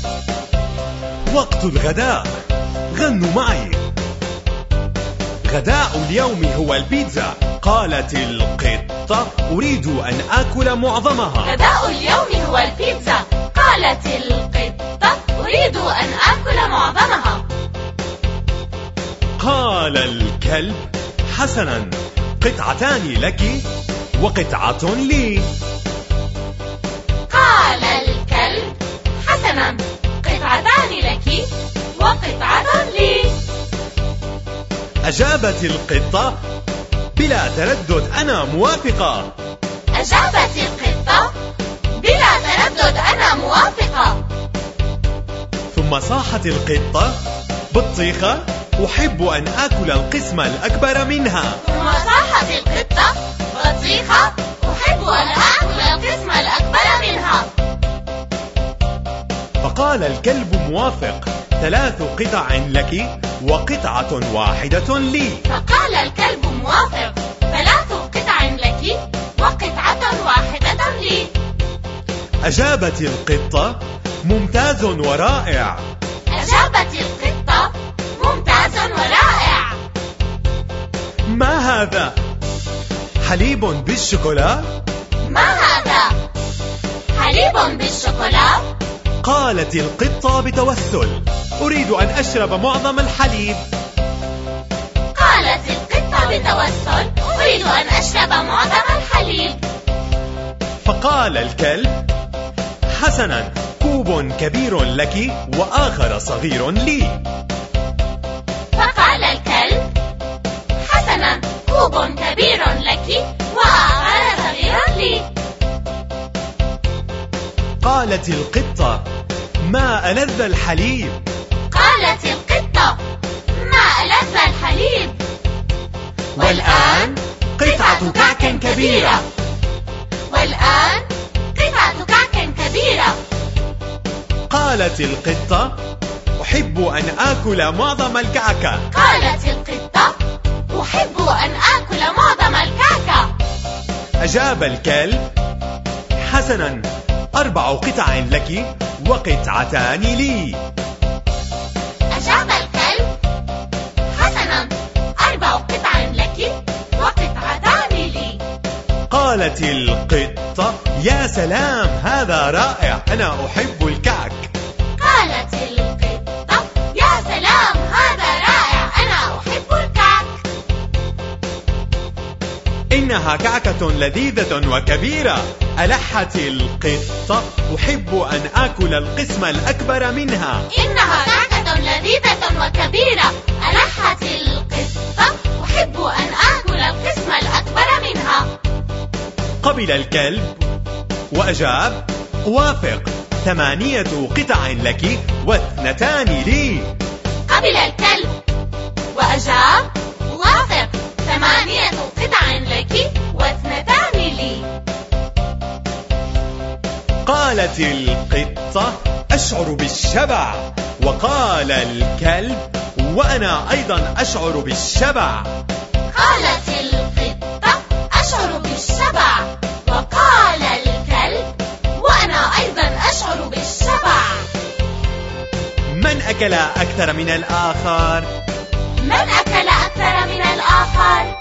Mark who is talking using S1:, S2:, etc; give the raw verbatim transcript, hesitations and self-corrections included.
S1: وقت الغداء. غنوا معي. غداء اليوم هو البيتزا. قالت القطة أريد أن آكل معظمها.
S2: غداء اليوم هو البيتزا. قالت القطة أريد أن آكل معظمها.
S1: قال الكلب حسنا، قطعتان لك وقطعة لي.
S2: قال الكلب حسنا، قطعتان لك وقطعة لي.
S1: أجابت القطة بلا تردد أنا موافقة.
S2: أجابت القطة بلا تردد أنا موافقة.
S1: ثم صاحت القطة بطيخة أحب أن آكل القسم الأكبر منها.
S2: ثم صاحت القطة بطيخة أحب أن آكل القسم الأكبر منها.
S1: فقال الكلب موافق، ثلاث قطع لك وقطعة واحدة لي.
S2: فقال الكلب موافق، ثلاث قطع لك وقطعة واحدة لي.
S1: أجابت القطة ممتاز ورائع.
S2: أجابت القطة ممتاز ورائع.
S1: ما هذا؟ حليب بالشوكولا؟
S2: ما هذا؟ حليب بالشوكولا؟
S1: قالت القطة بتوسل أريد أن أشرب معظم الحليب.
S2: قالت القطة بتوسل أريد أن أشرب معظم الحليب.
S1: فقال الكلب حسنا، كوب كبير لك وآخر صغير لي.
S2: فقال الكلب حسنا، كوب كبير لك وآخر صغير لي.
S1: قالت القطة ما ألذ الحليب.
S2: قالت القطة ما ألذ الحليب.
S1: والآن قطعة كعك كبيرة.
S2: والآن قطعة كعك كبيرة.
S1: قالت القطة أحب أن آكل معظم الكعكة.
S2: قالت القطة أحب أن آكل معظم الكعكة.
S1: أجاب الكلب حسنا، أربع قطع لك وقطعتان لي.
S2: أجاب الكلب حسنا، أربع قطع لك وقطعتان لي.
S1: قالت القطة يا سلام، هذا رائع، أنا أحب الكعك.
S2: قالت القطة يا سلام، هذا رائع، أنا أحب الكعك.
S1: إنها كعكة لذيذة وكبيرة. ألحت القطة أحب أن آكل القسم الأكبر منها.
S2: إنها كعكة لذيذة وكبيرة. ألحت القطة أحب أن آكل القسم الأكبر منها.
S1: قبل الكلب وأجاب وافق، ثمانية قطع لك واثنتان لي.
S2: قبل الكلب وأجاب وافق، ثمانية قطع لك واثنتان لي.
S1: قالت القطة أشعر بالشبع. وقال الكلب وأنا أيضا أشعر بالشبع.
S2: قالت القطة أشعر بالشبع. وقال الكلب وأنا أيضا أشعر بالشبع.
S1: من أكل أكثر من الآخر؟
S2: من أكل أكثر من الآخر؟